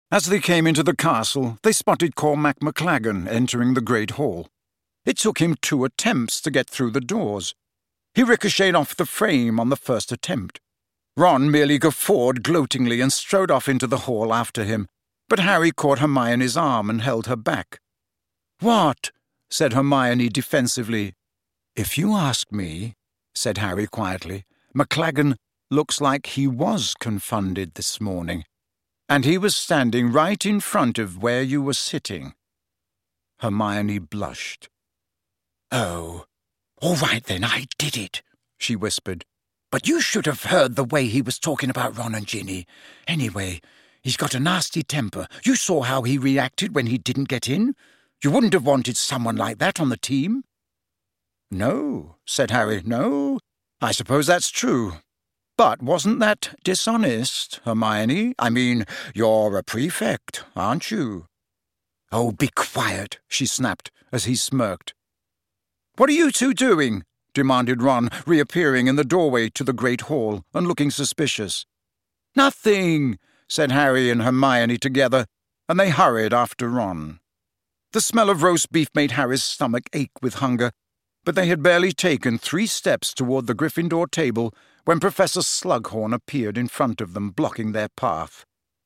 As they came into the castle, they spotted Cormac McLaggen entering the Great Hall. It took him 2 attempts to get through the doors. He ricocheted off the frame on the first attempt. Ron merely guffawed gloatingly and strode off into the hall after him, but Harry caught Hermione's arm and held her back. "What?" said Hermione defensively. "If you ask me," said Harry quietly, "McLaggen looks like he was confounded this morning, and he was standing right in front of where you were sitting." Hermione blushed. "Oh, all right then, I did it," she whispered. "But you should have heard the way he was talking about Ron and Ginny. Anyway, he's got a nasty temper. You saw how he reacted when he didn't get in. You wouldn't have wanted someone like that on the team." "No," said Harry, "no. I suppose that's true. But wasn't that dishonest, Hermione? I mean, you're a prefect, aren't you?" "Oh, be quiet," she snapped, as he smirked. "What are you two doing?" demanded Ron, reappearing in the doorway to the Great Hall and looking suspicious. "Nothing," said Harry and Hermione together, and they hurried after Ron. The smell of roast beef made Harry's stomach ache with hunger, but they had barely taken 3 steps toward the Gryffindor table when Professor Slughorn appeared in front of them, blocking their path.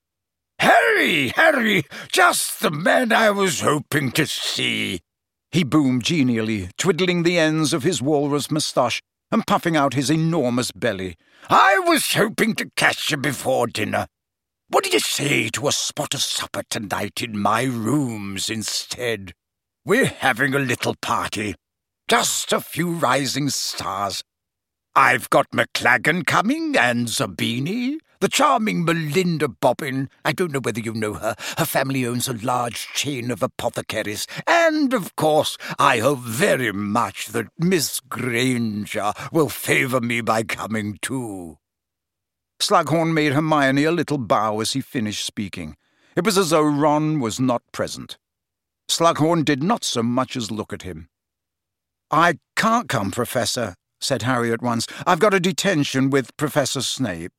Harry, just the man I was hoping to see," he boomed genially, twiddling the ends of his walrus moustache and puffing out his enormous belly. "I was hoping to catch you before dinner. What do you say to a spot of supper tonight in my rooms instead? We're having a little party. Just a few rising stars. I've got McLaggen coming and Zabini, the charming Melinda Bobbin. I don't know whether you know her. Her family owns a large chain of apothecaries. And, of course, I hope very much that Miss Granger will favour me by coming too." Slughorn made Hermione a little bow as he finished speaking. It was as though Ron was not present. Slughorn did not so much as look at him. "I can't come, Professor," said Harry at once. "I've got a detention with Professor Snape."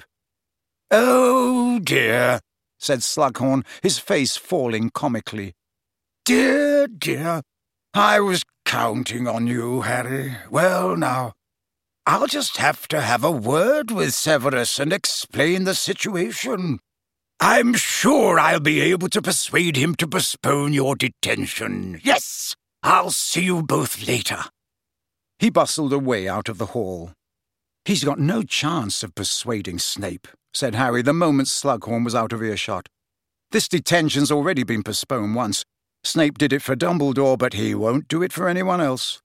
"Oh, dear," said Slughorn, his face falling comically. Dear, I was counting on you, Harry. Well, now, I'll just have to have a word with Severus and explain the situation. I'm sure I'll be able to persuade him to postpone your detention. Yes, I'll see you both later." He bustled away out of the hall. "He's got no chance of persuading Snape," said Harry the moment Slughorn was out of earshot. "This detention's already been postponed once. Snape did it for Dumbledore, but he won't do it for anyone else."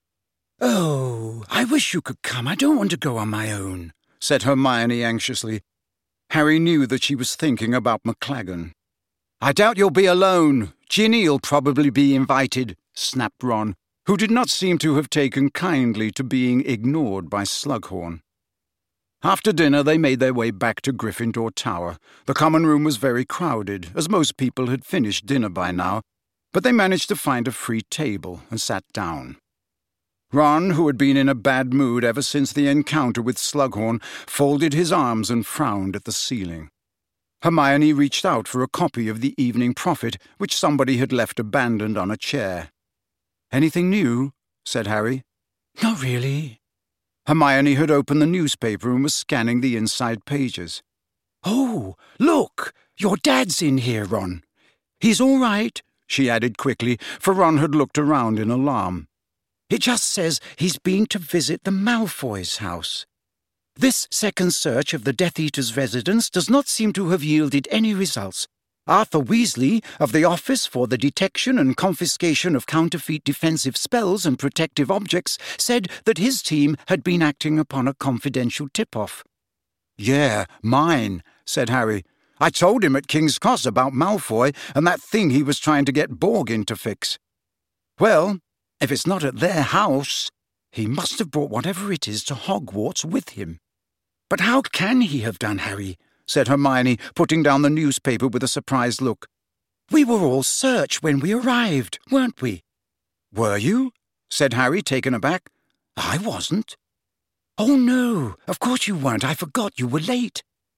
"Oh, I wish you could come. I don't want to go on my own," said Hermione anxiously. Harry knew that she was thinking about McLaggen. "I doubt you'll be alone. Ginny'll probably be invited," snapped Ron, who did not seem to have taken kindly to being ignored by Slughorn. After dinner they made their way back to Gryffindor Tower. The common room was very crowded, as most people had finished dinner by now, but they managed to find a free table and sat down. Ron, who had been in a bad mood ever since the encounter with Slughorn, folded his arms and frowned at the ceiling. Hermione reached out for a copy of the Evening Prophet, which somebody had left abandoned on a chair. "Anything new?" said Harry. "Not really." Hermione had opened the newspaper and was scanning the inside pages. "Oh, look! Your dad's in here, Ron. He's all right," she added quickly, for Ron had looked around in alarm. "It just says he's been to visit the Malfoys' house. This second search of the Death Eater's residence does not seem to have yielded any results. Arthur Weasley, of the Office for the Detection and Confiscation of Counterfeit Defensive Spells and Protective Objects, said that his team had been acting upon a confidential tip-off." "Yeah, mine," said Harry. "I told him at King's Cross about Malfoy and that thing he was trying to get Borgin to fix. Well, if it's not at their house, he must have brought whatever it is to Hogwarts with him." "But how can he have done, Harry?" said Hermione, putting down the newspaper with a surprised look. "We were all searched when we arrived, weren't we?" "Were you?" said Harry, taken aback. "I wasn't." "Oh, no, of course you weren't. I forgot you were late."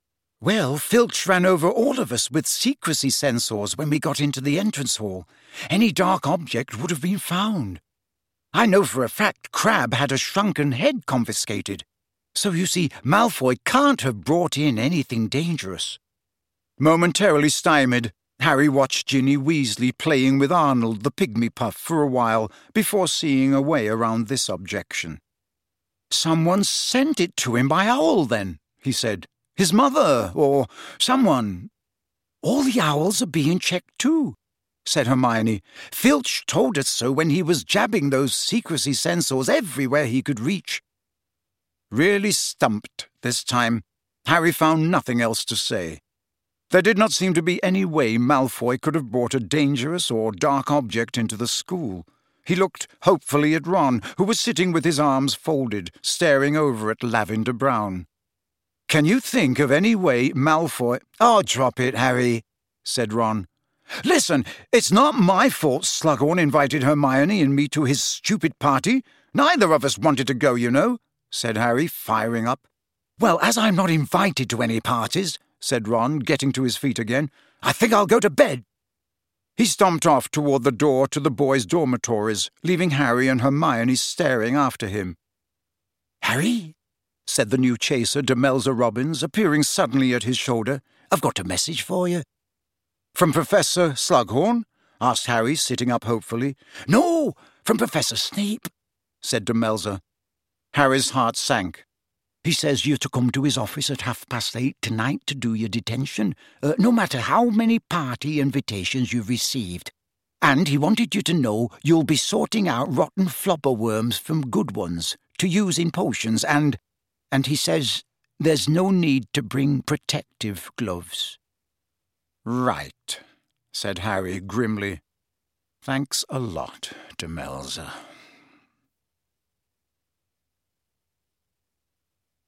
Well, Filch ran over all of us with secrecy sensors when we got into the entrance hall. Any dark object would have been found. I know for a fact Crabbe had a shrunken head confiscated. So you see, Malfoy can't have brought in anything dangerous. Momentarily stymied, Harry watched Ginny Weasley playing with Arnold the Pygmy Puff for a while before seeing a way around this objection. "Someone sent it to him by owl, then," he said. "His mother, or someone." "All the owls are being checked too," said Hermione. "Filch told us so when he was jabbing those secrecy sensors everywhere he could reach." Really stumped this time, Harry found nothing else to say. There did not seem to be any way Malfoy could have brought a dangerous or dark object into the school. He looked hopefully at Ron, who was sitting with his arms folded, staring over at Lavender Brown. "Can you think of any way Malfoy—" "Oh, drop it, Harry," said Ron. "Listen, it's not my fault Slughorn invited Hermione and me to his stupid party. Neither of us wanted to go, you know," said Harry, firing up. "Well, as I'm not invited to any parties," said Ron, getting to his feet again, "I think I'll go to bed." He stomped off toward the door to the boys' dormitories, leaving Harry and Hermione staring after him. "Harry," said the new chaser, Demelza Robbins, appearing suddenly at his shoulder, "I've got a message for you." "From Professor Slughorn?" asked Harry, sitting up hopefully. "No, from Professor Snape," said Demelza. Harry's heart sank. "He says you're to come to his office at 8:30 tonight to do your detention, no matter how many party invitations you've received. And he wanted you to know you'll be sorting out rotten flopper worms from good ones to use in potions, and he says there's no need to bring protective gloves." "Right," said Harry grimly. "Thanks a lot, Demelza."